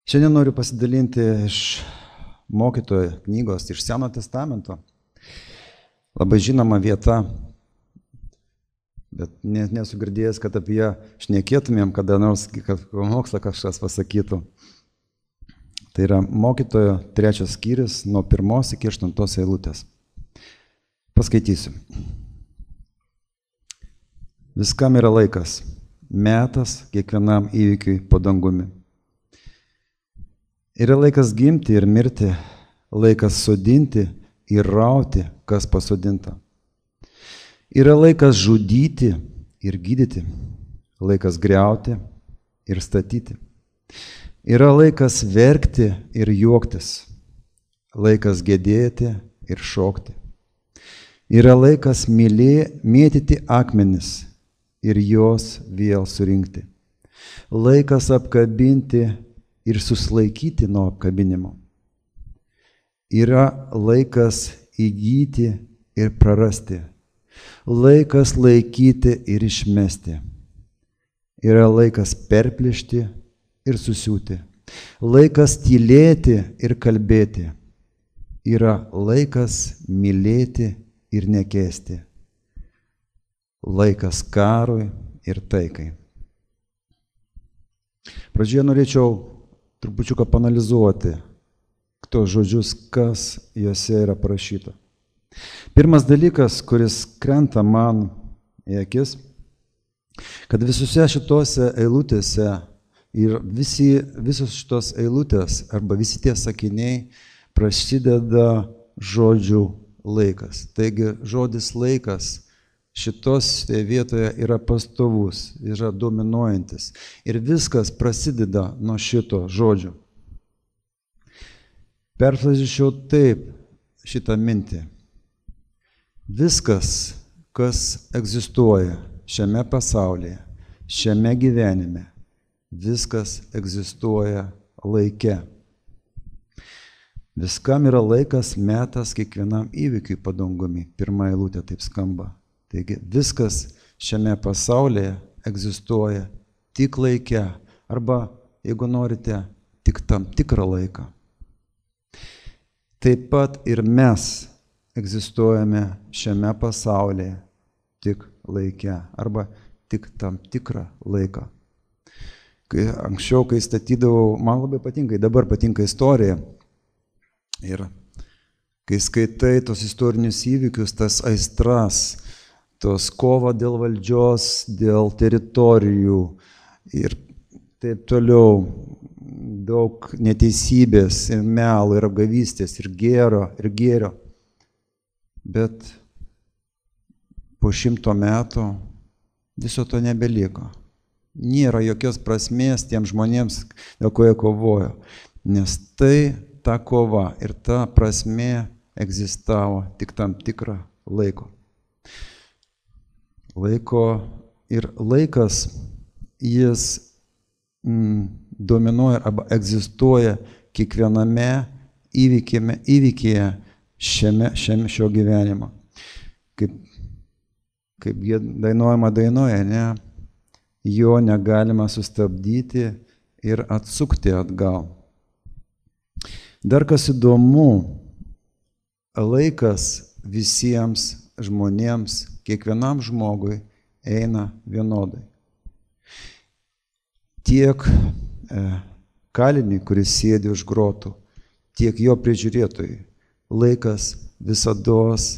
Šiandien noriu pasidalinti iš mokytojo knygos, iš Seno testamento. Labai žinoma vieta, bet nesu girdėjęs, kad apie ją šnekėtumėm, kada nors, kad mokslą kažkas pasakytų. Tai yra mokytojo 3 skyrius nuo 1 iki 8 eilutės. Paskaitysiu. Viskam yra laikas, metas kiekvienam įvykiui po dangumi. Yra laikas gimti ir mirti, laikas sodinti ir rauti, kas pasodinta. Yra laikas žudyti ir gydyti, laikas griauti ir statyti. Yra laikas verkti ir juoktis, laikas gedėti ir šokti. Yra laikas mėtyti akmenis ir juos vėl surinkti. Laikas apkabinti ir susilaikyti nuo apkabinimo. Yra laikas įgyti ir prarasti. Laikas laikyti ir išmesti. Yra laikas perplėšti ir susiūti. Laikas tylėti ir kalbėti. Yra laikas mylėti ir nekęsti. Laikas karui ir taikai. Pradžioje norėčiau trupučiuką panalizuoti tos žodžius, kas juose yra parašyta. Pirmas dalykas, kuris krenta man į akis, kad visose šitose eilutėse ir visos šitos eilutės arba visi tie sakiniai prasideda žodžių laikas. Taigi žodis laikas šitos vietoje yra pastovus, yra dominuojantis ir viskas prasideda nuo šito žodžio. Perfrazuočiau taip šitą mintį. Viskas, kas egzistuoja šiame pasaulyje, šiame gyvenime, viskas egzistuoja laike. Viskam yra laikas, metas kiekvienam įvykiui po dangumi. Pirma eilutė taip skamba. Taigi viskas šiame pasaulyje egzistuoja tik laike arba, jeigu norite, tik tam tikrą laiką. Taip pat ir mes egzistuojame šiame pasaulyje tik laike arba tik tam tikrą laiką. Anksčiau, kai statydavau, man labai patinka, dabar patinka istorija. Ir kai skaitai tos istorinius įvykius, tas aistras, tos kova dėl valdžios, dėl teritorijų ir taip toliau, daug neteisybės, ir melo, ir apgavystės, ir gėrio. Bet po 100 metų viso to nebeliko. Nėra jokios prasmės tiem žmonėms, dėl ko jie kovojo, nes ta kova ir ta prasmė egzistavo tik tam tikrą laiko. Ir laikas, jis dominuoja arba egzistuoja kiekviename įvykyje šio gyvenimo. Kaip dainuojama dainoje, ne? Jo negalima sustabdyti ir atsukti atgal. Dar kas įdomu, laikas visiems žmonėms, kiekvienam žmogui eina vienodai. Tiek kaliniui, kuris sėdi už grotų, tiek jo prižiūrėtojui, laikas visados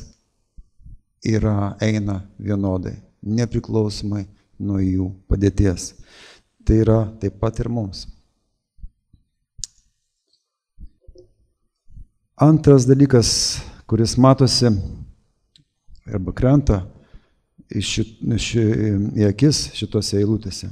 eina vienodai, nepriklausomai nuo jų padėties. Tai yra taip pat ir mums. Antras dalykas, kuris matosi arba krenta į akis šitose eilutėse.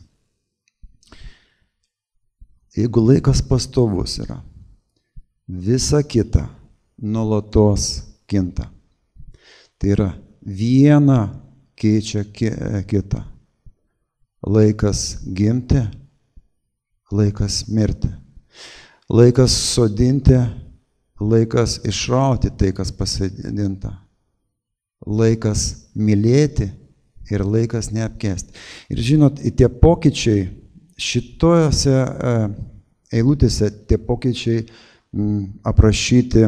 Jeigu laikas pastovus yra, visa kita nuolatos kinta. Tai yra viena keičia kitą. Laikas gimti, laikas mirti. Laikas sodinti, laikas išrauti tai, kas pasodinta. Laikas mylėti ir laikas neapkęsti. Ir žinot, tie pokyčiai šitose eilutėse tie pokyčiai aprašyti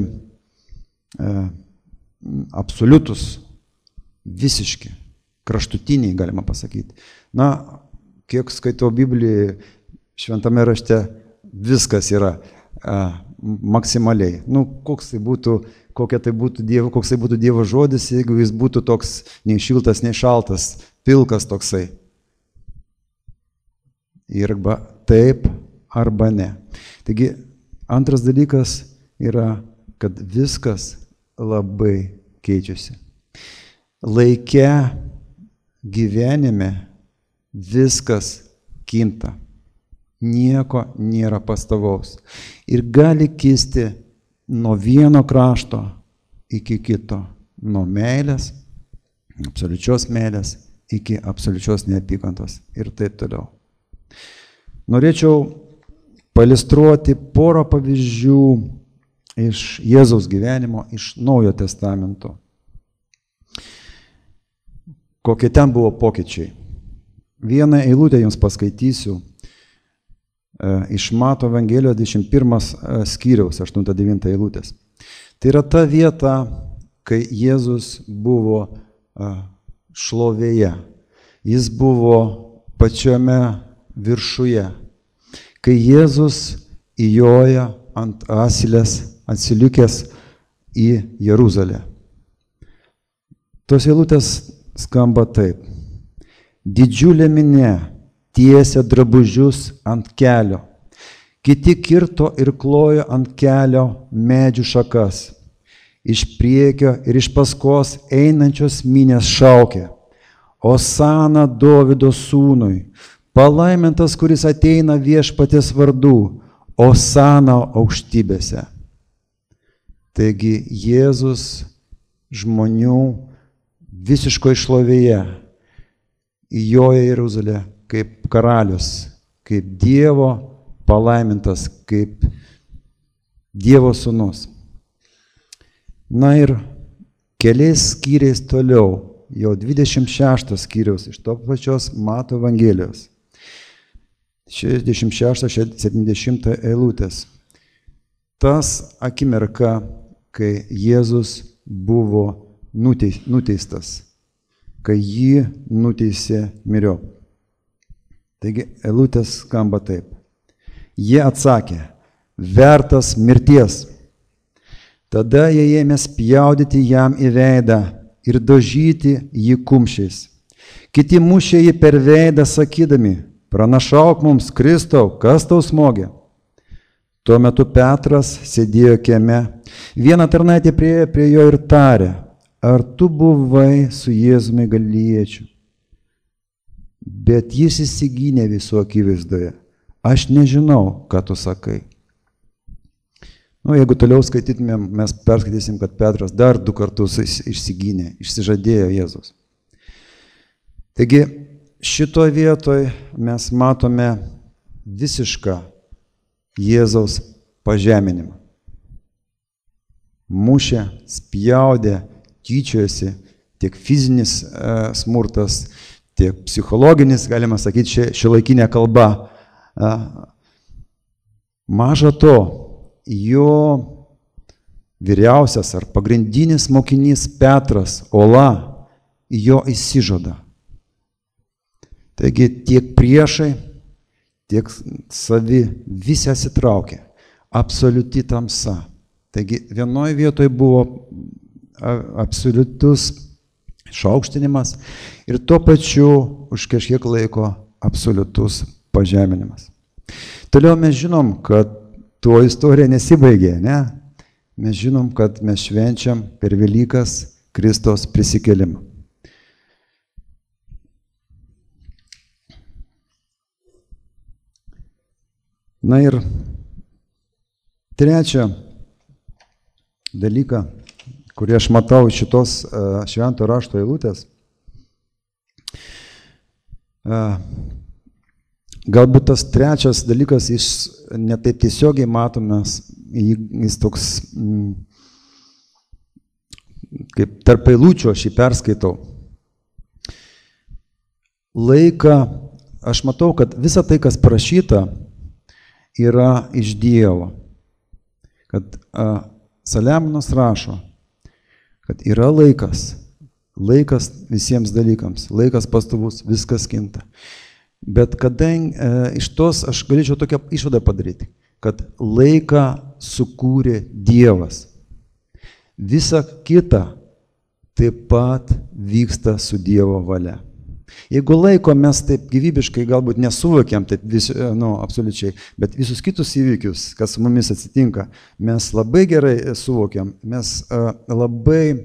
absoliutus, visiški, kraštutiniai, galima pasakyti. Na, kiek skaitau Bibliją, šventame rašte viskas yra maksimaliai. Nu, koks tai būtų Dievo žodis, jeigu jis būtų toks nei šiltas, nei šaltas, pilkas toksai. Ir arba taip, arba ne. Taigi, antras dalykas yra, kad viskas labai keičiasi. Laike, gyvenime viskas kinta. Nieko nėra pastovaus. Ir gali kisti nuo vieno krašto iki kito. Nuo meilės, absoliučios meilės, iki absoliučios neapykantos ir taip toliau. Norėčiau pailiustruoti porą pavyzdžių iš Jėzaus gyvenimo, iš Naujojo Testamento. Kokie ten buvo pokyčiai. Vieną eilutę jums paskaitysiu iš Mato Evangelijos 21 skyriaus 8-9 eilutės. Tai yra ta vieta, kai Jėzus buvo šlovėje. Jis buvo pačiame viršuje. Kai Jėzus įjoja ant asilės atsilikęs į Jeruzalę. Tos eilutės skamba taip. Didžiulė minia tiesė drabužius ant kelio. Kiti kirto ir klojo ant kelio medžių šakas. Iš priekio ir iš paskos einančios minios šaukė. Osana Dovydo sūnui, palaimintas, kuris ateina Viešpaties vardu, Osana aukštybėse. Taigi Jėzus žmonių visiško šlovėje įjoja į Jeruzalę kaip karalius, kaip Dievo palaimintas, kaip Dievo sūnus. Na ir keliais skyriais toliau, jau 26 skyriaus iš to pačios Mato Evangelijos, 66-70 eilutės. Tas akimirka, kai Jėzus buvo nuteistas, kai jį nuteisė myriop. Taigi eilutės skamba taip. Jie atsakė, vertas mirties. Tada jie ėmė spjaudyti jam į veidą ir dažyti jį kumščiais. Kiti mušė jį per veidą sakydami, pranašauk mums, Kristau, kas tau smogė? Tuo metu Petras sėdėjo kieme. Viena tarnaitė priėjo prie jo ir tarė, ar tu buvai su Jėzumi Galilėjiečiu? Bet jis įsigynė visų akivaizdoje. Aš nežinau, ką tu sakai. Jeigu toliau skaitytumėm, mes perskaitysim, kad Petras dar 2 kartus išsigynė, išsižadėjo Jėzus. Taigi, šitoje vietoje mes matome visišką Jėzaus pažeminimą. Mušė, spjaudė, tyčiojosi, tiek fizinis smurtas, tiek psichologinis, galima sakyti, šiuolaikinė kalba. Maža to, jo vyriausias ar pagrindinis mokinys Petras, Ola, jo įsižada. Taigi tiek priešai, tiek savi visi atsitraukė. Absoliuti tamsa. Taigi vienoje vietoje buvo absoliutus išaukštinimas ir tuo pačiu už kažkiek laiko absoliutus pažeminimas. Toliau mes žinom, kad tuo istorija nesibaigė, ne? Mes žinom, kad mes švenčiam per Velykas Kristaus prisikėlimą. Na ir trečią dalyką, kurį aš matau šitos švento rašto eilutės, galbūt tas trečias dalykas, jis netaip tiesiogiai matomas, jis toks, kaip tarp eilučių aš jį perskaitau. Laiką, aš matau, kad visa tai, kas parašyta, yra iš Dievo. Kad Saliamonas rašo, kad yra laikas visiems dalykams, laikas pastovus, viskas kinta. Bet kadangi iš tos aš galėčiau tokią išvadą padaryti, kad laiką sukūrė Dievas. Visa kita taip pat vyksta su Dievo valia. Jeigu laiko mes taip gyvybiškai galbūt nesuvokiam, taip absoliučiai, bet visus kitus įvykius, kas su mumis atsitinka, mes labai gerai suvokiam, mes labai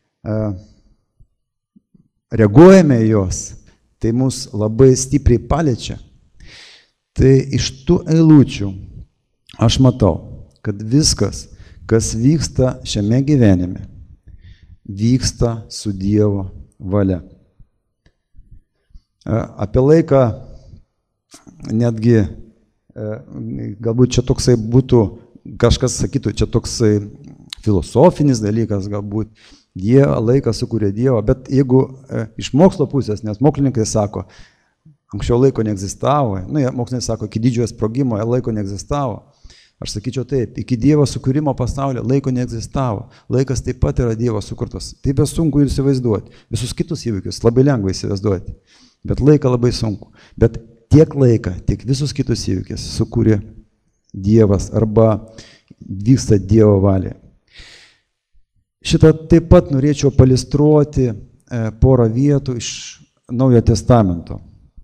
reaguojame į juos, tai mus labai stipriai paliečia. Tai iš tų eilučių aš matau, kad viskas, kas vyksta šiame gyvenime, vyksta su Dievo valia. Apie laiką netgi, galbūt čia toksai būtų, kažkas sakytų, čia toksai filosofinis dalykas, galbūt laiką sukūrė Dievą, bet jeigu iš mokslo pusės, nes mokslininkai sako, anksčiau laiko neegzistavo, mokslininkai sako, iki didžiojo sprogimo laiko neegzistavo. Aš sakyčiau taip, iki Dievo sukūrimo pasaulio laiko neegzistavo. Laikas taip pat yra Dievo sukurtas. Taip sunku ir įsivaizduoti. Visus kitus įvykius labai lengva įsivaizduoti. Bet laiką labai sunku. Bet tiek laiką, tiek visus kitus įvykius sukūrė Dievas arba vyksta Dievo valia. Šitą taip pat norėčiau palistruoti porą vietų iš Naujojo Testamento.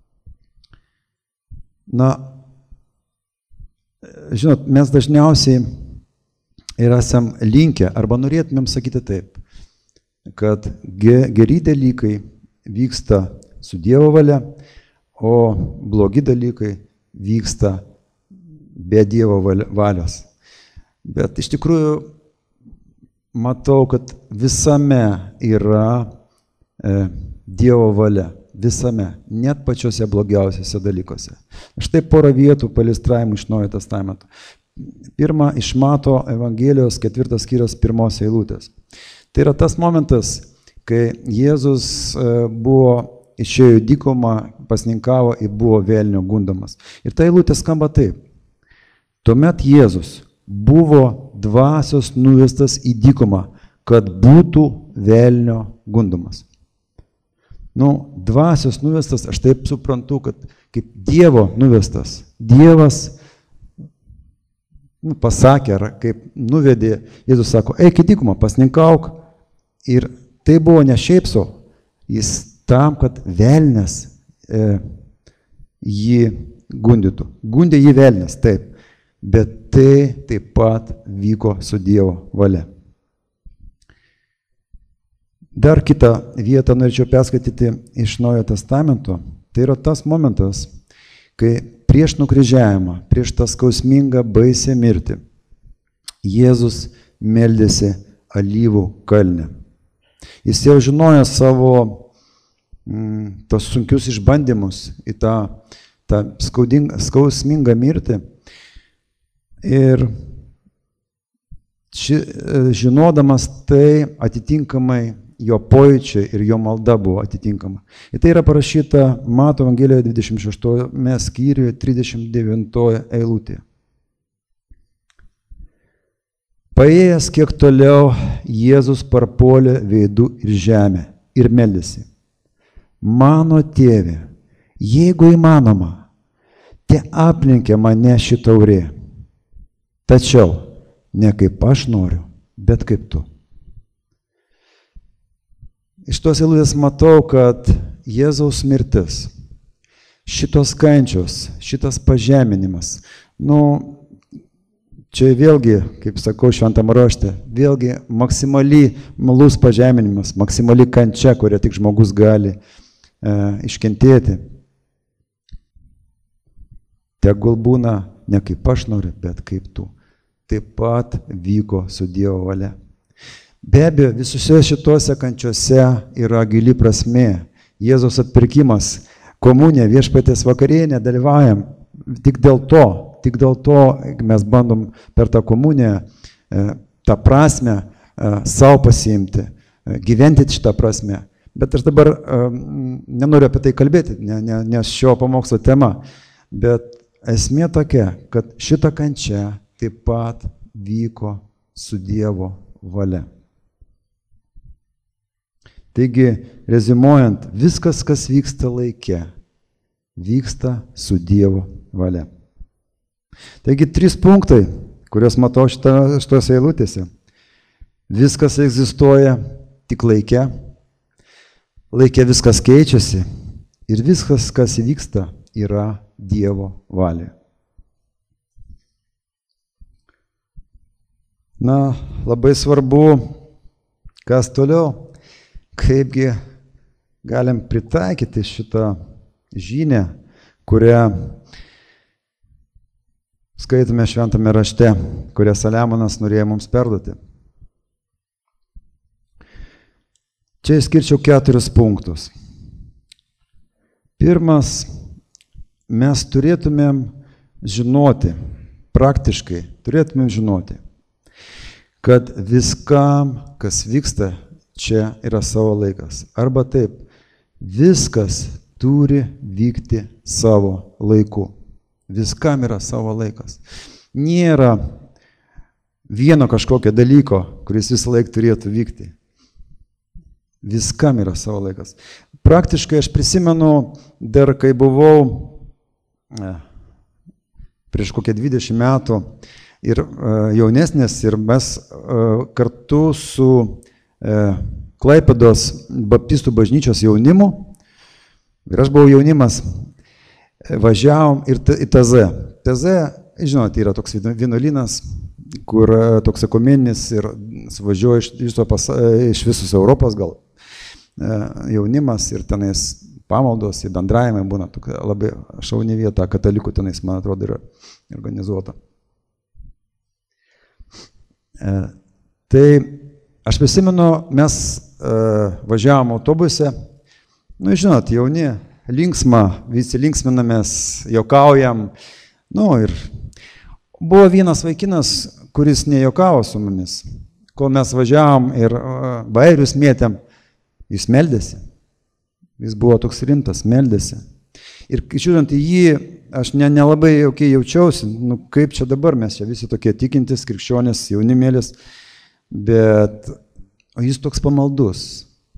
Žinot, mes dažniausiai ir esam linkę, arba norėtumėm sakyti taip, kad geri dalykai vyksta su Dievo valia, o blogi dalykai vyksta be Dievo valios. Bet iš tikrųjų matau, kad visame yra Dievo valia. Visame, net pačiose blogiausiose dalykuose. Štai porą vietų palistravimų iš Naujojo Testamento. Pirma, iš Mato Evangelijos 4 skyriaus 1 eilutės. Tai yra tas momentas, kai Jėzus išėjo į dykumą, pasninkavo ir buvo velnio gundomas. Ir ta eilutė skamba taip. Tuomet Jėzus buvo dvasios nuvestas į dykumą, kad būtų velnio gundomas. Dvasios nuvestas, aš taip suprantu, kad kaip Dievo nuvestas. Dievas pasakė, ar kaip nuvedė, Jėzus sako, eik į dykumą, pasninkauk. Ir tai buvo ne šiaip sau, jis tam, kad velnias jį gundytų. Gundė jį velnias, taip. Bet tai taip pat vyko su Dievo valia. Dar kitą vietą norėčiau perskaityti iš Naujojo Testamento. Tai yra tas momentas, kai prieš nukryžiavimą, prieš tą skausmingą baisią mirtį, Jėzus meldėsi Alyvų kalne. Jis jau žinojo savo tos sunkius išbandymus į tą skausmingą mirtį. Ir žinodamas tai atitinkamai jo pojūčiai ir jo malda buvo atitinkama. Ir tai yra parašyta Mato Evangelijoje 26 skyriuje 39 eilutė. Paėjęs kiek toliau, Jėzus parpuolė veidu ir žemę ir meldėsi. Mano tėve, jeigu įmanoma, te aplenkė mane ši taurė. Tačiau ne kaip aš noriu, bet kaip tu. Iš tos eilutės matau, kad Jėzaus mirtis, šitos kančios, šitas pažeminimas, čia vėlgi, kaip sakau šventam rašte, vėlgi maksimalus pažeminimas, maksimali kančia, kurią tik žmogus gali iškentėti. Tegul būna ne kaip aš noriu, bet kaip tu. Taip pat vyko su Dievo valia. Be abejo, visose šitose kančiose yra gili prasmė. Jėzaus atpirkimas, komunija, viešpaties vakarienė, dalyvaujam. Tik dėl to mes bandom per tą komuniją tą prasmę savo pasiimti, gyventi šitą prasmę. Bet aš dabar nenoriu apie tai kalbėti, nes šio pamokslo tema. Bet esmė tokia, kad šita kančia taip pat vyko su Dievo valia. Taigi, rezimuojant, viskas, kas vyksta laike, vyksta su Dievo valia. Taigi, 3 punktai, kuriuos matau šitos eilutėse. Viskas egzistuoja tik laike, laike viskas keičiasi ir viskas, kas įvyksta, yra Dievo valia. Na, labai svarbu, kas toliau, kaipgi galim pritaikyti šitą žinią, kurią skaitome šventame rašte, kurią Saliamonas norėjo mums perduoti. Čia išskirčiau 4 punktus. Pirmas, mes turėtumėm žinoti, praktiškai turėtumėm žinoti, kad viskam, kas vyksta, čia yra savo laikas. Arba taip, viskas turi vykti savo laiku. Viskam yra savo laikas. Nėra vieno kažkokio dalyko, kuris visą laiką turėtų vykti. Viskam yra savo laikas. Praktiškai aš prisimenu, dar kai buvau prieš kokią 20 metų ir jaunesnės, ir mes kartu su Klaipėdos baptistų bažnyčios jaunimu, ir aš buvau jaunimas, važiavom ir į TZ. TZ, žinot, yra toks vienuolynas, kur toks ekumeninis ir suvažiuoja iš visos Europos gal jaunimas ir tenais pamaldos ir bendravimai būna labai šauni vieta, katalikų tenais, man atrodo, yra organizuota. Tai aš prisimenu, mes važiavom autobuse, nu, žinot, jauni, linksma, visi linksminamės, juokaujam, nu, ir buvo vienas vaikinas, kuris nejuokavo su mumis, kol mes važiavom ir bairius mėtėm, jis meldėsi, jis buvo toks rimtas, meldėsi. Ir žiūrint į jį, aš nelabai jaučiausi, nu kaip čia dabar, mes čia visi tokie tikintis, krikščionės, jaunimėlis, bet jis toks pamaldus.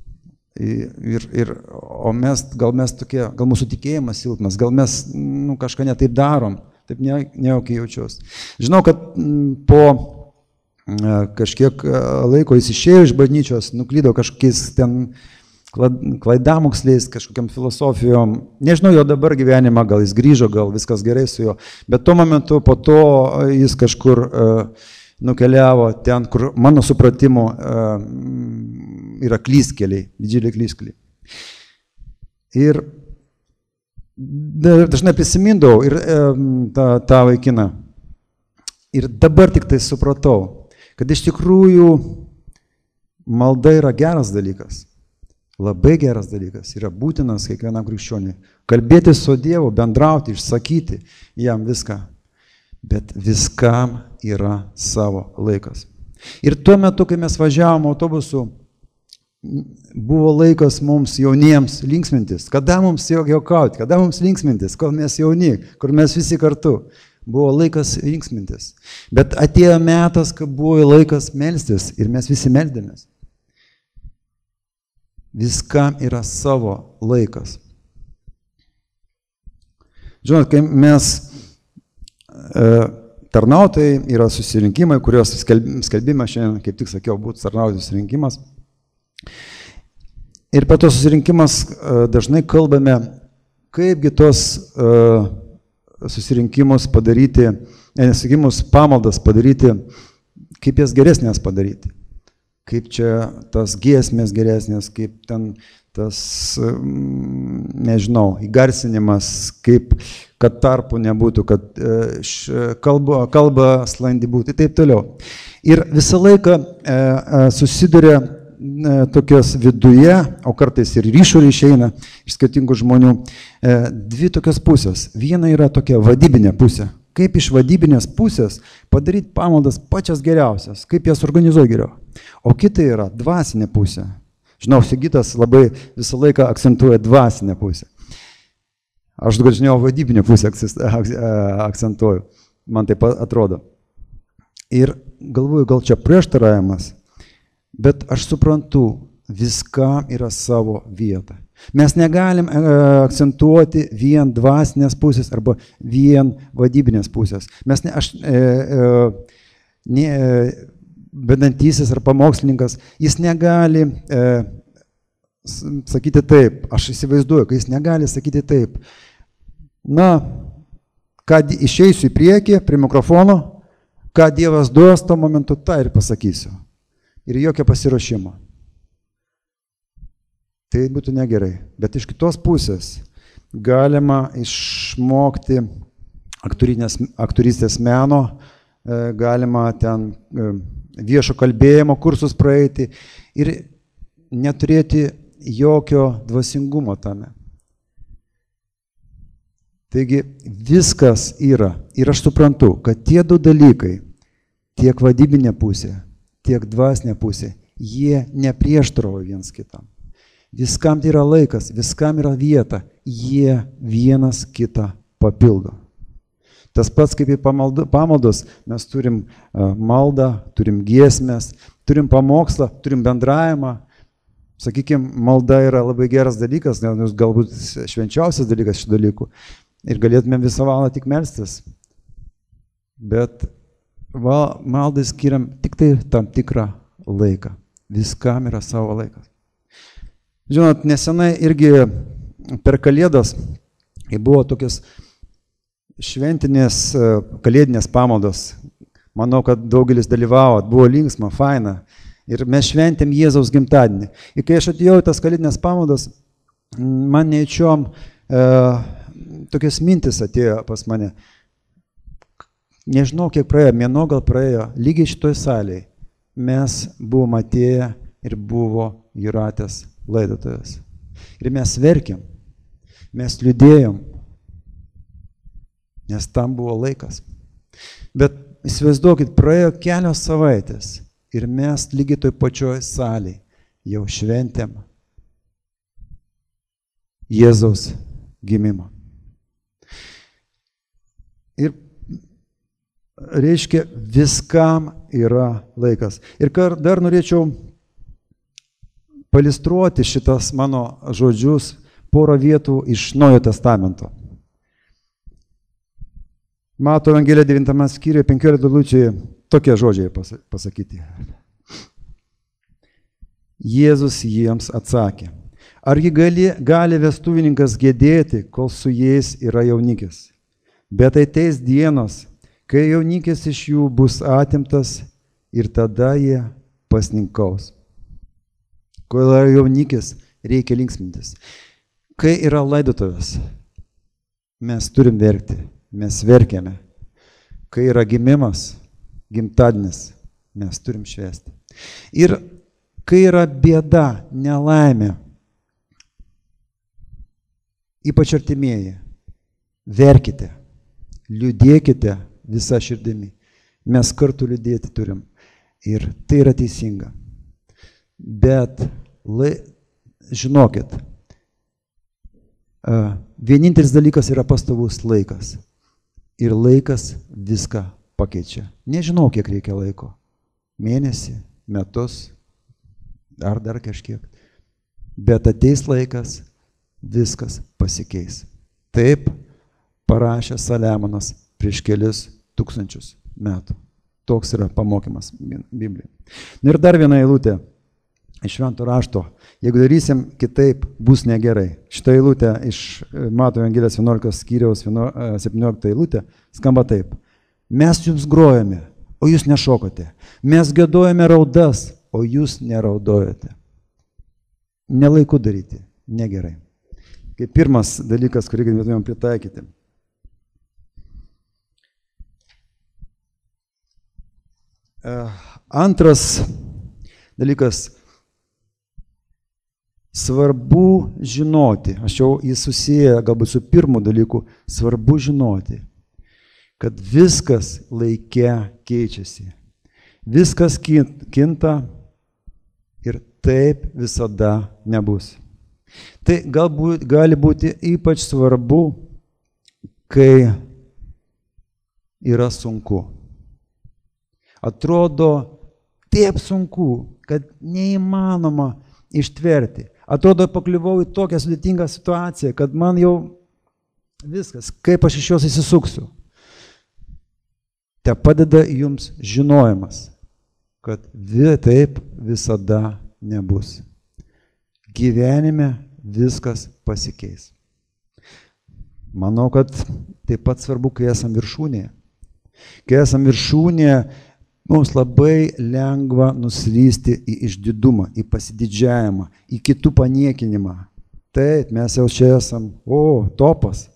O mes tokie, gal mūsų tikėjimas silpnas, gal mes kažką netaip darom, taip nejaukiai jaučiausi. Žinau, kad po kažkiek laiko jis išėjo iš bažnyčios, nuklydo kažkokiais ten klaidamoksliais, kažkokiam filosofijom. Nežinau jo dabar gyvenimą, gal jis grįžo, gal viskas gerai su juo, bet tuo momentu po to jis kažkur nukeliavo ten, kur mano supratimu yra klystkeliai, didžiuliai klystkeliai. Ir dažnai prisimindavau ir tą vaikiną. Ir dabar tik tai supratau, kad iš tikrųjų malda yra geras dalykas, labai geras dalykas, yra būtinas kiekvienam krikščioniui. Kalbėti su Dievu, bendrauti, išsakyti jam viską, bet viskam yra savo laikas. Ir tuo metu, kai mes važiavom autobusu, buvo laikas mums jauniems linksmintis. Kada mums juokauti, kada mums linksmintis, kol mes jauni, kur mes visi kartu. Buvo laikas linksmintis. Bet atėjo metas, kai buvo laikas melstis ir mes visi meldėmės. Viskam yra savo laikas. Žinot, kai mes tarnautojai, yra susirinkimai, kurios skelbime šiandien, kaip tik sakiau, būtų tarnautojų susirinkimas. Ir per tos susirinkimas dažnai kalbame, kaipgi tos susirinkimus padaryti, nesusirinkimus pamaldas padaryti, kaip jas geresnės padaryti. Kaip čia tas giesmės geresnės, kaip ten tas, nežinau, įgarsinimas, kaip kad tarpų nebūtų, kad kalba slandi būtų ir taip toliau. Ir visą laiką susiduria tokios viduje, o kartais ir išorė išeina iš skirtingų žmonių, dvi tokios pusės. Viena yra tokia vadybinė pusė. Kaip iš vadybinės pusės padaryti pamaldas pačias geriausias, kaip jas organizuoja geriau. O kita yra dvasinė pusė. Žinau, Sigitas labai visą laiką akcentuoja dvasinę pusę. Aš dažniau vadybinę pusę akcentuoju, man taip atrodo. Ir galvoju, gal čia prieštaravimas, bet aš suprantu, viskam yra savo vieta. Mes negalim akcentuoti vien dvasinės pusės arba vien vadybinės pusės. Mes vedantysis ar pamokslininkas, jis negali sakyti taip. Aš įsivaizduoju, kad jis negali sakyti taip. Na, kad išeisiu į priekį prie mikrofono, ką Dievas duos to momentu, tą ir pasakysiu. Ir jokio pasiruošimo. Tai būtų negerai. Bet iš kitos pusės galima išmokti aktorystės meno, galima ten viešo kalbėjimo kursus praeiti ir neturėti jokio dvasingumo tame. Taigi viskas yra. Ir aš suprantu, kad tie du dalykai, tiek vadybinė pusė, tiek dvasinė pusė, jie neprieštarauja viens kitam. Viskam yra laikas, viskam yra vieta, jie vienas kitą papildo. Tas pats kaip į pamaldos, mes turim maldą, turim giesmės, turim pamokslą, turim bendravimą. Sakykime, malda yra labai geras dalykas, galbūt švenčiausias dalykas šių dalykų. Ir galėtume visą valandą tik melstis. Bet maldai skiriam tik tai tam tikrą laiką. Viskam yra savo laikas. Žinot, nesenai irgi per Kalėdas buvo tokios šventinės kalėdinės pamaldos. Manau, kad daugelis dalyvavo, buvo linksma, faina. Ir mes šventėm Jėzaus gimtadienį. Ir kai aš atėjau į tas kalėdinės pamaldas, man neįčiom tokios mintis atėjo pas mane. Nežinau, kiek praėjo, mėnuo gal praėjo, lygiai šitoj salėje. Mes buvom atėję ir buvo Jūratės laidotuves. Ir mes verkėm, mes liūdėjom, nes tam buvo laikas. Bet įsivaizduokit, praėjo kelios savaitės ir mes lygiai toj pačioj salėje jau šventėm Jėzaus gimimą. Ir reiškia, viskam yra laikas. Ir dar norėčiau palistruoti šitas mano žodžius porą vietų iš Naujojo testamento. Mato Evangelija 9 skyriuje 15 eilučiai tokie žodžiai pasakyti. Jėzus jiems atsakė: argi gali vestuvininkas gedėti, kol su jais yra jaunikis? Bet ateis dienos, kai jaunikis iš jų bus atimtas ir tada jie pasninkaus. Kol yra jaunikis, reikia linksmintis. Kai yra laidotuvės, mes turim verkti, mes verkiame. Kai yra gimimas, gimtadienis, mes turim švęsti. Ir kai yra bėda, nelaimė, ypač artimieji, verkite, liūdėkite visą širdimi. Mes kartu liūdėti turim ir tai yra teisinga. Bet žinokit, vienintelis dalykas yra pastovus laikas. Ir laikas viską pakeičia. Nežinau, kiek reikia laiko. Mėnesį, metus, ar dar kažkiek. Bet ateis laikas, viskas pasikeis. Taip parašė Saliamonas prieš kelis tūkstančius metų. Toks yra pamokymas Biblijoje. Ir dar viena eilutė iš Švento rašto. Jeigu darysim kitaip, bus negerai. Šitą eilutę iš Mato Evangelijos 11 skyriaus 17 eilutė skamba taip. Mes jums grojame, o jūs nešokote. Mes giedojame raudas, o jūs neraudojate. Nelaiku daryti, negerai. Kaip pirmas dalykas, kurį galėtumėm pritaikyti. Antras dalykas, svarbu žinoti, aš jau jį susiję galbūt su pirmu dalyku, svarbu žinoti, kad viskas laike keičiasi. Viskas kinta ir taip visada nebus. Tai galbūt gali būti ypač svarbu kai yra sunku. Atrodo taip sunku, kad neįmanoma ištverti. Atrodo, pakliuvau į tokią sudėtingą situaciją, kad man jau viskas, kaip aš iš jos įsisuksiu. Te padeda jums žinojimas, kad taip visada nebus. Gyvenime viskas pasikeis. Manau, kad taip pat svarbu, kai esam viršūnėje. Kai esam viršūnėje, mums labai lengva nuslysti į išdidumą, į pasididžiavimą, į kitų paniekinimą. Taip, mes jau čia esam, topas.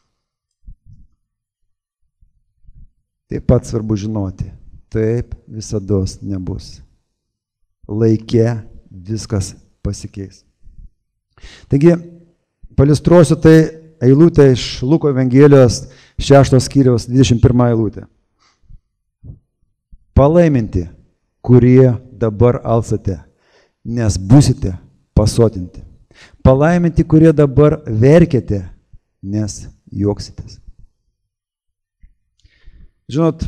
Taip pat svarbu žinoti, taip visados nebus. Laike viskas pasikeis. Taigi, paliustruosiu tai eilutę iš Luko Evangelijos 6 skyriaus 21 eilutė. Palaiminti, kurie dabar alsate, nes būsite pasotinti. Palaiminti, kurie dabar verkiate, nes juoksitės. Žinot,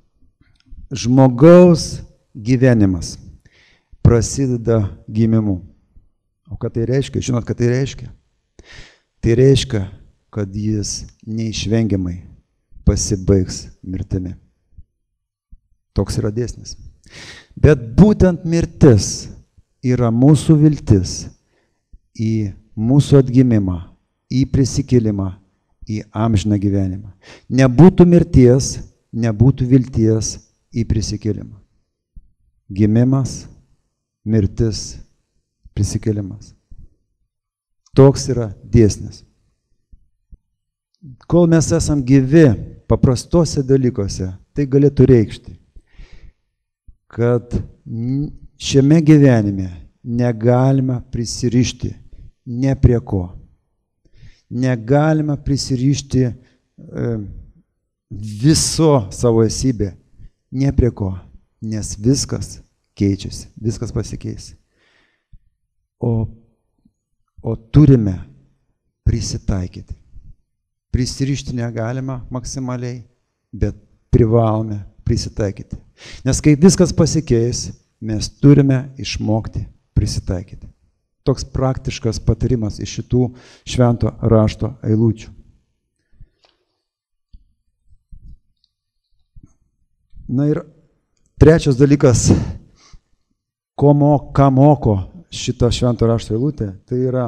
žmogaus gyvenimas prasideda gimimu. O ką tai reiškia? Žinot, ką tai reiškia? Tai reiškia, kad jis neišvengiamai pasibaigs mirtimi. Toks yra dėsnis. Bet būtent mirtis yra mūsų viltis į mūsų atgimimą, į prisikėlimą, į amžiną gyvenimą. Nebūtų mirties, nebūtų vilties į prisikėlimą. Gimimas, mirtis, prisikėlimas. Toks yra dėsnis. Kol mes esam gyvi paprastose dalykuose, tai galėtų reikšti, kad šiame gyvenime negalima prisirišti ne prie ko. Negalima prisirišti viso savo esybę, ne prie ko, nes viskas keičiasi, viskas pasikeis. O turime prisitaikyti. Prisirišti negalima maksimaliai, bet privalome prisitaikyti. Nes kai viskas pasikeis, mes turime išmokti prisitaikyti. Toks praktiškas patarimas iš šitų švento rašto eilučių. Na ir trečias dalykas, ką moko šitą švento rašto eilutę, tai yra,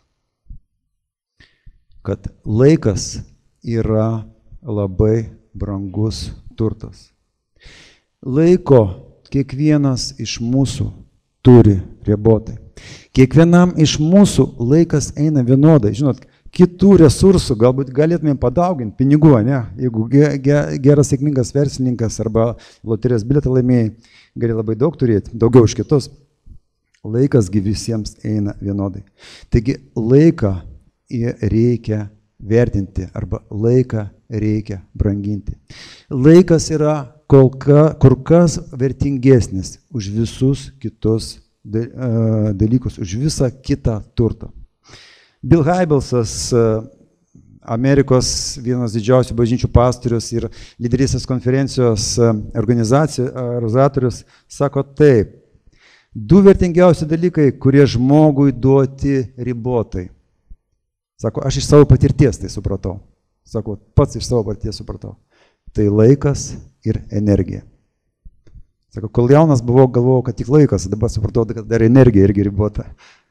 kad laikas yra labai brangus turtas. Laiko kiekvienas iš mūsų turi ribotai. Kiekvienam iš mūsų laikas eina vienodai. Žinot, kitų resursų galbūt galėtumėm padauginti pinigų, ne? Jeigu geras sėkmingas verslininkas arba loterijos bilietą laimėjai, gali labai daug turėti, daugiau už kitus. Laikas visiems eina vienodai. Taigi laiką reikia vertinti arba laiką reikia branginti. Laikas yra kur kas vertingesnis už visus kitus dalykus, už visą kitą turtą. Bill Hybelsas, Amerikos vienas didžiausių bažnyčių pastorius ir lyderystės konferencijos organizatorius, sako taip: du vertingiausi dalykai, kurie žmogui duoti ribotai. Sako, aš iš savo patirties tai supratau. Sako, pats iš savo patirties supratau. Tai laikas ir energija. Sako, kol jaunas buvau, galvojau, kad tik laikas, dabar supratau, kad dar energija irgi ribota.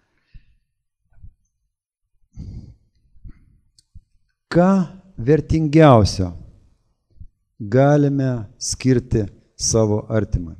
Ką vertingiausio galime skirti savo artimui?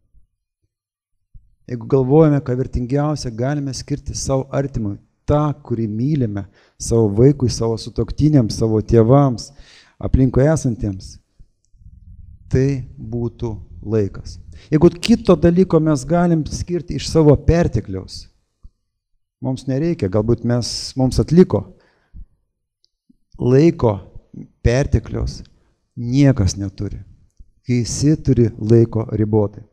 Jeigu galvojame, ką vertingiausia galime skirti savo artimui, tą, kurį mylime, savo vaikui, savo sutuoktiniams, savo tėvams, aplinkoje esantiems, tai būtų laikas. Jeigu kito dalyko mes galim skirti iš savo pertekliaus, mums nereikia, galbūt mums atliko. Laiko pertekliaus niekas neturi. Visi turi laiko ribotai.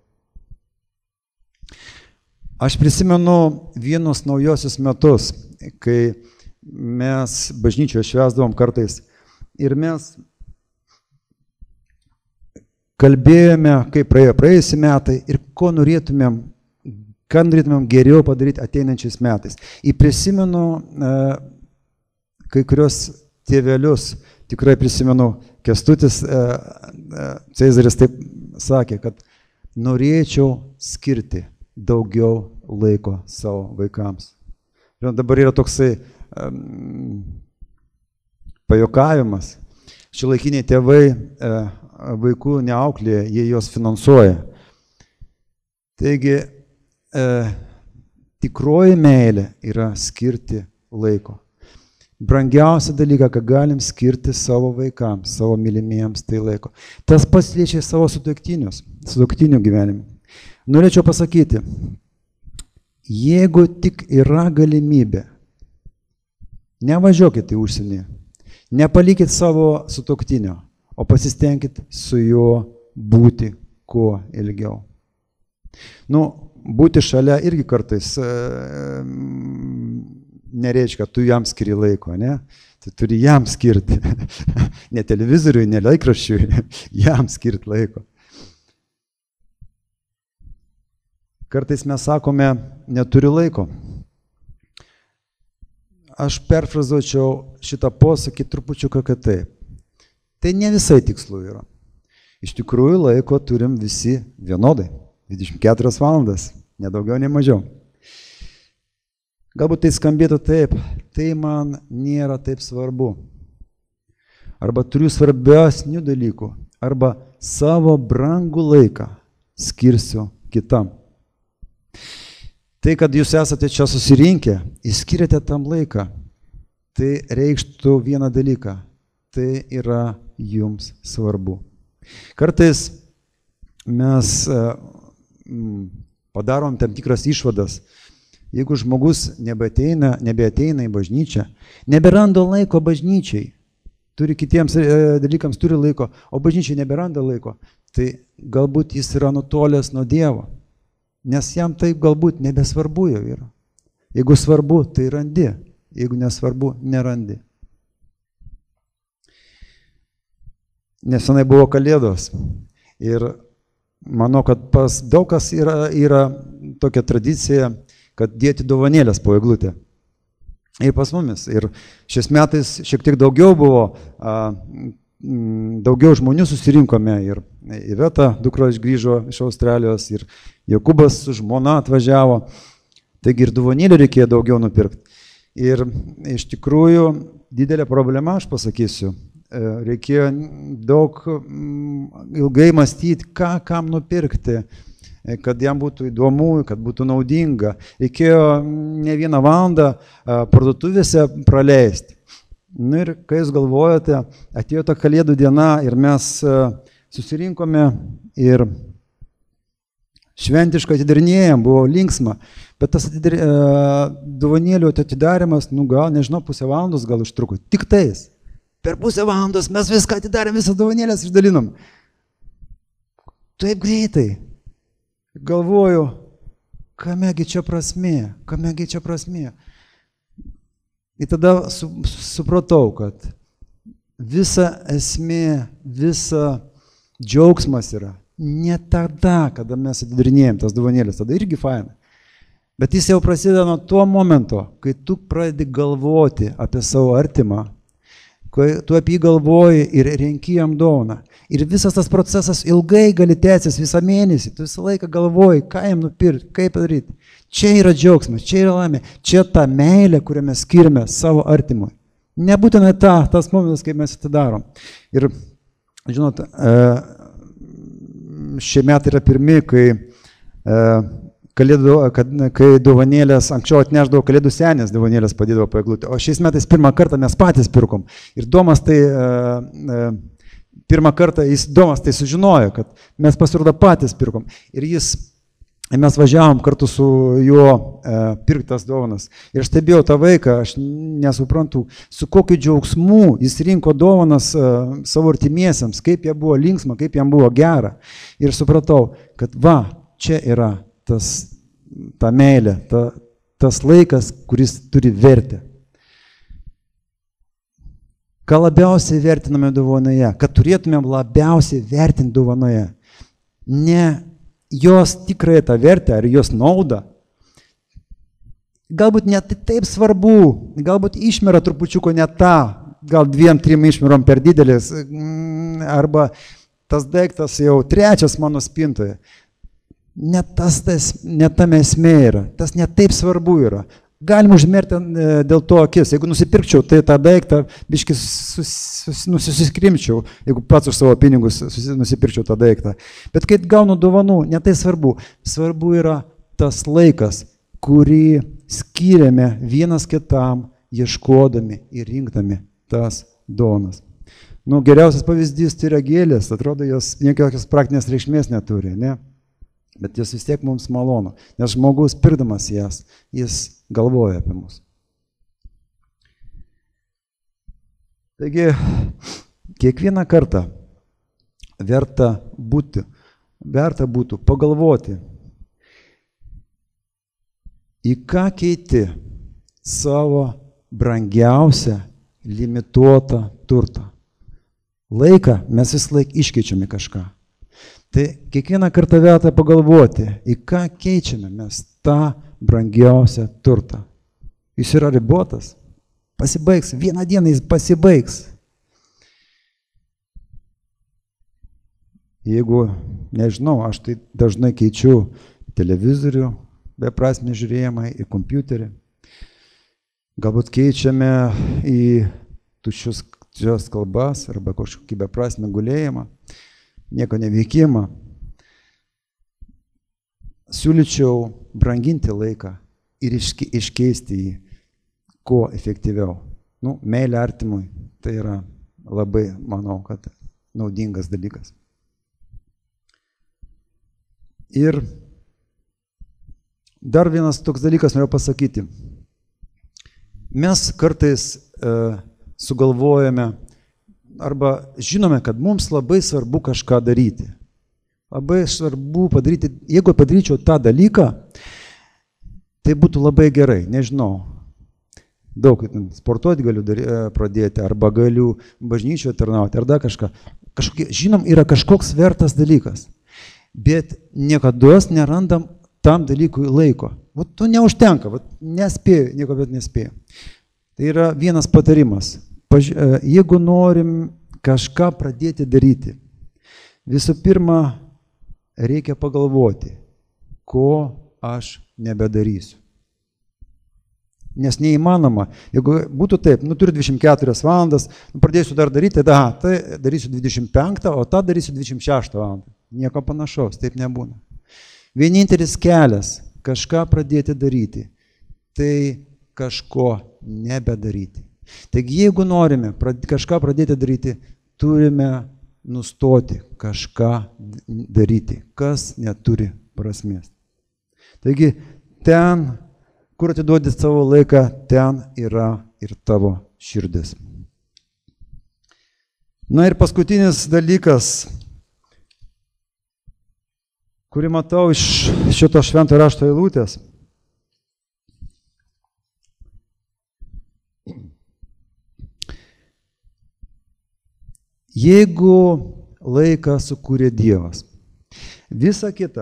Aš prisimenu vienus naujosius metus, kai mes bažnyčioje švęsdavom kartais Ir mes kalbėjome, kaip praėjusi metai ir ką norėtumėm geriau padaryti ateinančiais metais. Ir prisimenu kai kurios tėvelius, tikrai prisimenu, Kęstutis Cezaris taip sakė, kad norėčiau skirti daugiau laiko savo vaikams. Ir dabar yra toksai pajuokavimas. Šiuolaikiniai tėvai vaikų neauklėja, jie juos finansuoja. Taigi, tikroji meilė yra skirti laiko. Brangiausia dalyka, ką galim skirti savo vaikams, savo mylimiems, tai laiko. Tas pats liečia savo sutuoktinių gyvenimą. Norėčiau pasakyti, jeigu tik yra galimybė, nevažiuokit į užsienį, nepalikit savo sutuoktinio, o pasistengkit su juo būti kuo ilgiau. Būti šalia irgi kartais nereiškia, tu jam skiri laiko, ne? Tu turi jam skirti, ne televizoriui, ne laikraščiui, jam skirti laiko. Kartais mes sakome, neturiu laiko. Aš perfrazuočiau šitą posakį trupučiuką, kad taip. Tai ne visai tikslu yra. Iš tikrųjų laiko turim visi vienodai, 24 valandas, nedaugiau, ne mažiau. Galbūt tai skambėtų taip, tai man nėra taip svarbu. Arba turiu svarbesnių dalykų, arba savo brangų laiką skirsiu kitam. Tai, kad jūs esate čia susirinkę, įskiriate tam laiką, tai reikštų vieną dalyką, tai yra jums svarbu. Kartais mes padarom tam tikras išvadas. Jeigu žmogus nebeateina į bažnyčią, neberanda laiko bažnyčiai, turi kitiems dalykams turi laiko, o bažnyčiai neberanda laiko, tai galbūt jis yra nutolęs nuo Dievo, nes jam tai galbūt nebesvarbu jau yra. Jeigu svarbu, tai randi, jeigu nesvarbu, nerandi. Nesenai buvo Kalėdos ir manau, kad pas daug kas yra tokia tradicija, kad dėti dovanėlės po eglutę. Ir pas mumis. Ir šiais metais šiek tiek daugiau buvo, daugiau žmonių susirinkome. Ir Iveta, dukra grįžo iš Australijos, ir Jokūbas su žmona atvažiavo. Taigi ir dovanėlių reikėjo daugiau nupirkti. Ir iš tikrųjų didelė problema, aš pasakysiu. Reikėjo daug ilgai mąstyti, ką kam nupirkti, kad jam būtų įdomu, kad būtų naudinga. Reikėjo ne vieną valandą parduotuvėse praleisti. Ir kai jūs galvojate, atėjo ta Kalėdų diena ir mes susirinkome ir šventiškai atidarinėjom, buvo linksma, bet tas dovanėlių atidarimas, gal, nežinau, pusę valandos gal užtruko. Tik tais. Per pusę valandos mes viską atidarėm, visas dovanėlės išdalinom. Taip greitai. Galvoju, kamegi čia prasmė. Ir tada supratau, kad visa esmė, visa džiaugsmas yra ne tada, kada mes atidarinėjom tas dovanėlės, tada irgi faina. Bet jis jau prasideda nuo to momento, kai tu pradedi galvoti apie savo artimą, kai tu apie jį galvoji ir renki jam dovaną. Ir visas tas procesas ilgai gali tęsis visą mėnesį. Tu visą laiką galvoji, ką jam nupirkti, kaip padaryti. Čia yra džiaugsmas, čia yra laimė, čia ta meilė, kurią mes skirime savo artimui. Nebūtinai tas momentas, kaip mes tai darom. Ir, žinot, šie metai yra pirmi, kai dovanėlės, anksčiau atneždavo Kalėdų senės, dovanėlės padėdavo po eglutę, o šiais metais pirmą kartą mes patys pirkom. Ir Domas tai, pirmą kartą Domas tai sužinojo, kad mes pasirodo patys pirkom. Ir mes važiavom kartu su juo pirktas dovanas. Ir aš stebėjau tą vaiką, aš nesuprantu, su kokiu džiaugsmu jis rinko dovanas savo artimiesiams, kaip jie buvo linksma, kaip jam buvo gera. Ir supratau, kad čia yra ta meilė, tas laikas, kuris turi vertę. ką labiausiai vertiname dovanoje, kad turėtumėm labiausiai vertinti dovanoje. Ne jos tikrai tą vertę ar jos naudą. Galbūt net taip svarbu, galbūt išmera trupučiuko ne tą, gal 2-3 išmerom per didelis, arba tas daiktas jau 3 mano spintoje. Ne tam esmė yra, tas ne taip svarbu yra. Galim užmerkti dėl to akis. Jeigu nusipirkčiau, tai tą daiktą biškį nusiskrimčiau, jeigu pats už savo pinigus nusipirkčiau tą daiktą. Bet kai gaunu dovanų, ne tai svarbu. Svarbu yra tas laikas, kurį skiriame vienas kitam, ieškodami ir rinkdami tas dovanas. Geriausias pavyzdys tai yra gėlės. Atrodo, jos niekios praktinės reikšmės neturi, ne? Bet jis vis tiek mums malonu, nes žmogus pirkdamas jas, jis galvoja apie mus. Taigi, kiekvieną kartą verta būtų pagalvoti, į ką keiti savo brangiausią limituotą turtą. Laiką mes vis laik iškeičiame kažką. Tai kiekvieną kartą verta pagalvoti, į ką keičiame mes tą brangiausią turtą. Jis yra ribotas, pasibaigs, vieną dieną jis pasibaigs. Jeigu, nežinau, aš tai dažnai keičiu televizorių, beprasmį žiūrėjimą, į kompiuterį. Galbūt keičiame į tuščias kalbas arba kažkokį beprasmį gulėjimą. Nieko neveikimą. Siūlyčiau branginti laiką ir iškeisti jį kuo efektyviau. Meilė artimui tai yra labai, manau, kad naudingas dalykas. Ir dar vienas toks dalykas noriu pasakyti. Mes kartais sugalvojame arba žinome, kad mums labai svarbu kažką daryti. Labai svarbu padaryti, jeigu padaryčiau tą dalyką, tai būtų labai gerai, nežinau. Daug sportuoti galiu pradėti, arba galiu bažnyčioje tarnauti, ar dar kažką. Žinom, yra kažkoks vertas dalykas, bet niekada nerandam tam dalykui laiko. To neužtenka, nespėjau, nieko bet nespėjau. Tai yra vienas patarimas. Jeigu norim kažką pradėti daryti, visų pirma, reikia pagalvoti, ko aš nebedarysiu. Nes neįmanoma, jeigu būtų taip, turiu 24 valandas, pradėsiu dar daryti, tai darysiu 25, o tą darysiu 26 valandą. Nieko panašaus, taip nebūna. Vienintelis kelias kažką pradėti daryti, tai kažko nebedaryti. Taigi, jeigu norime kažką pradėti daryti, turime nustoti kažką daryti, kas neturi prasmės. Taigi, ten, kur atiduodi savo laiką, ten yra ir tavo širdis. Ir paskutinis dalykas, kurį matau iš šito švento rašto eilutės. Jeigu laiką sukūrė Dievas, visa kita,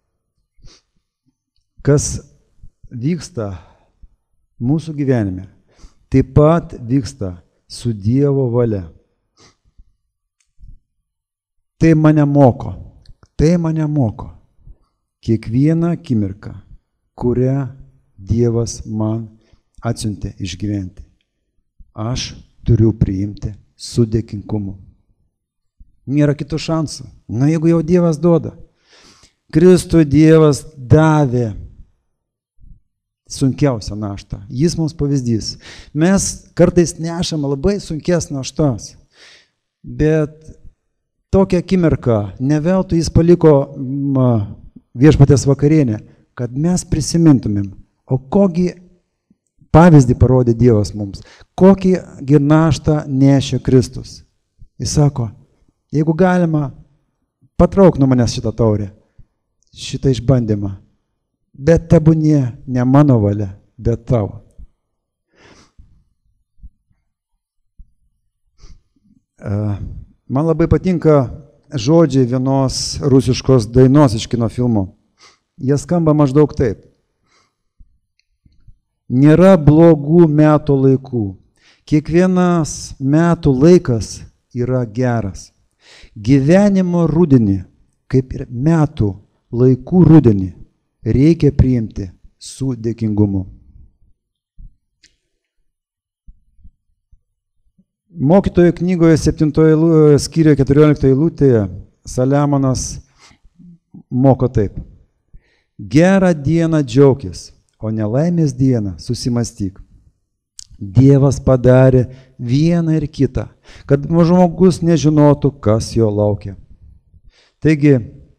kas vyksta mūsų gyvenime, taip pat vyksta su Dievo valia. Tai mane moko kiekvieną akimirką, kurią Dievas man atsiuntė išgyventi. Aš turiu priimti su dėkingumu. Nėra kitų šansų. Jeigu jau Dievas duoda. Kristui Dievas davė sunkiausią naštą. Jis mums pavyzdys. Mes kartais nešame labai sunkes naštas, bet tokią akimirką ne veltui jis paliko viešpaties vakarienę, kad mes prisimintumėm, o kokį pavyzdį parodė Dievas mums, kokį naštą nešė Kristus. Jis sako, jeigu galima, patrauk nuo manęs šitą taurę, šitą išbandymą, bet tebūnie ne mano valia, bet tavo. Man labai patinka žodžiai vienos rusiškos dainos iš kino filmo. Jie skamba maždaug taip. Nėra blogų metų laikų. Kiekvienas metų laikas yra geras. Gyvenimo rudenį, kaip ir metų laikų rudenį, reikia priimti su dėkingumu. Mokytojo knygoje 7 skyriuje 14 eilutėje Saliamonas moko taip. Gerą dieną džiaukis, o nelaimės dieną susimastyk. Dievas padarė vieną ir kitą, kad žmogus nežinotų, kas jo laukia. Taigi,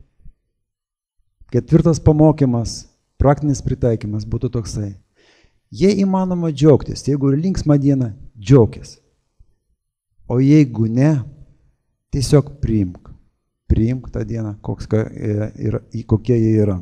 4 pamokymas, praktinis pritaikymas būtų toksai. Jei įmanoma džiaugtis, jeigu ir linksma diena, džiaukis. O jeigu ne, tiesiog priimk. Priimk tą dieną, kokie jie yra.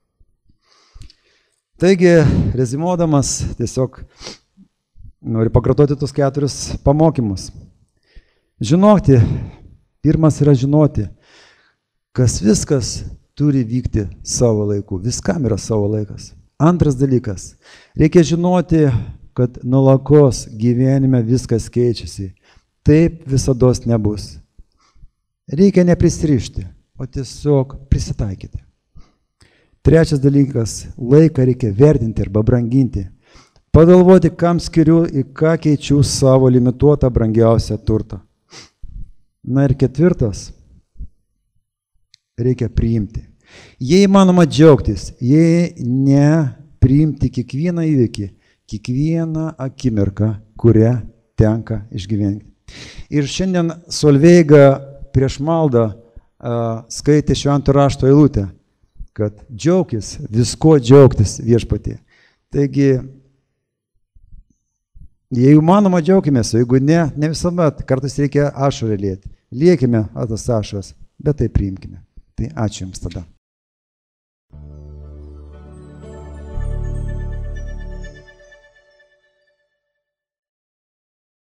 Taigi, rezimuodamas, tiesiog noriu pakartoti tus 4 pamokymus. Žinoti, pirmas yra žinoti, kas viskas turi vykti savo laiku. Viskam yra savo laikas. Antras dalykas, reikia žinoti, kad nuolatos gyvenime viskas keičiasi. Taip visados nebus. Reikia neprisirišti, o tiesiog prisitaikyti. Trečias dalykas, laiką reikia vertinti arba branginti. Pagalvoti, kam skiriu, į ką keičiu savo limituotą brangiausią turtą. Na ir 4, reikia priimti. Jei įmanoma džiaugtis, jei ne priimti kiekvieną įvykį, kiekvieną akimirką, kurią tenka išgyventi. Ir šiandien Solveiga prieš maldą skaitė Švento rašto eilutę, kad džiaukis, visko džiaugtis viešpatie. Taigi, jei įmanoma džiaukimės, o jeigu ne, ne visuomet, kartais reikia ašarą lieti. Liekime tas ašaras, bet tai priimkime. Tai ačiū Jums tada.